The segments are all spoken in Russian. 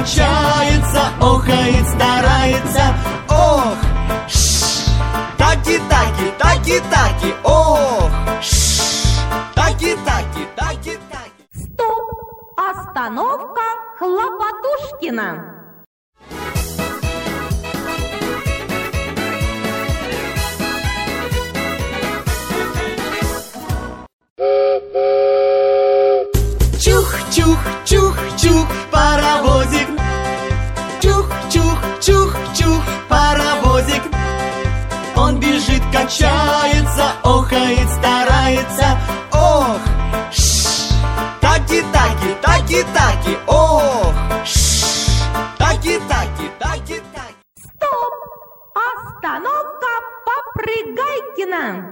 качается, охает, старается. Ох, таки-таки, таки-таки, ох, таки-таки, таки-таки. Стоп! Остановка Хлопотушкина. Чух-чух-чух-чух, паровозик. Чух-чух-чух-чух, паровозик. Он бежит, качается, охает, старается. Ох, таки-таки, таки-таки, ох, таки-таки, таки-таки. Стоп! Остановка Попрыгайкина.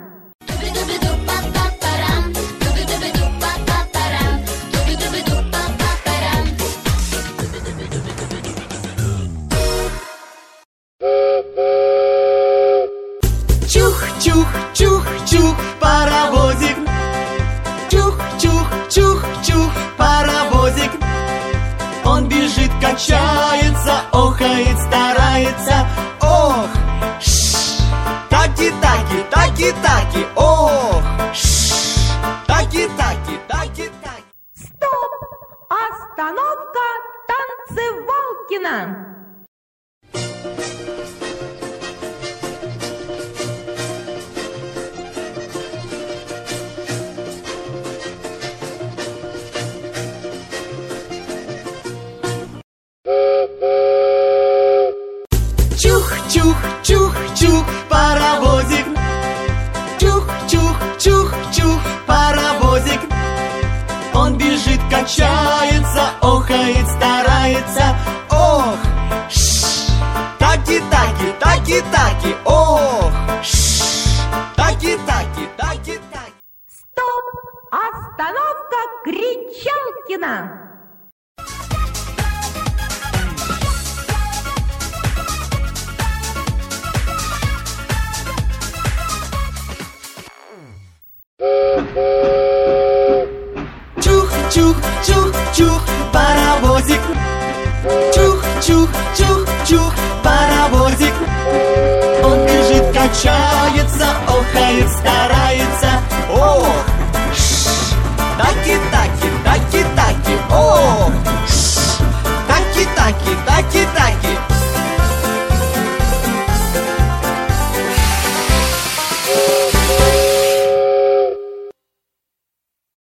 Чух-чух-чух-чух, паровозик. Чух-чух-чух-чух, паровозик. Он бежит, качается, охает, старается. Ох, таки-таки, таки-таки, ох, таки-таки, таки-таки. Стоп! Остановка Танцевалкина. Чух-чух-чух-чух, паровозик. Чух-чух-чух-чух, паровозик. Он бежит, качается, охает, старается. Ох, таки-таки, таки-таки, ох, таки-таки, таки-таки. Стоп! Остановка Кричалкина. Чух-чух-чух-чух, паровозик. Чух-чух-чух-чух, паровозик. Он бежит, качается, охает, старается. Ох, таки-таки.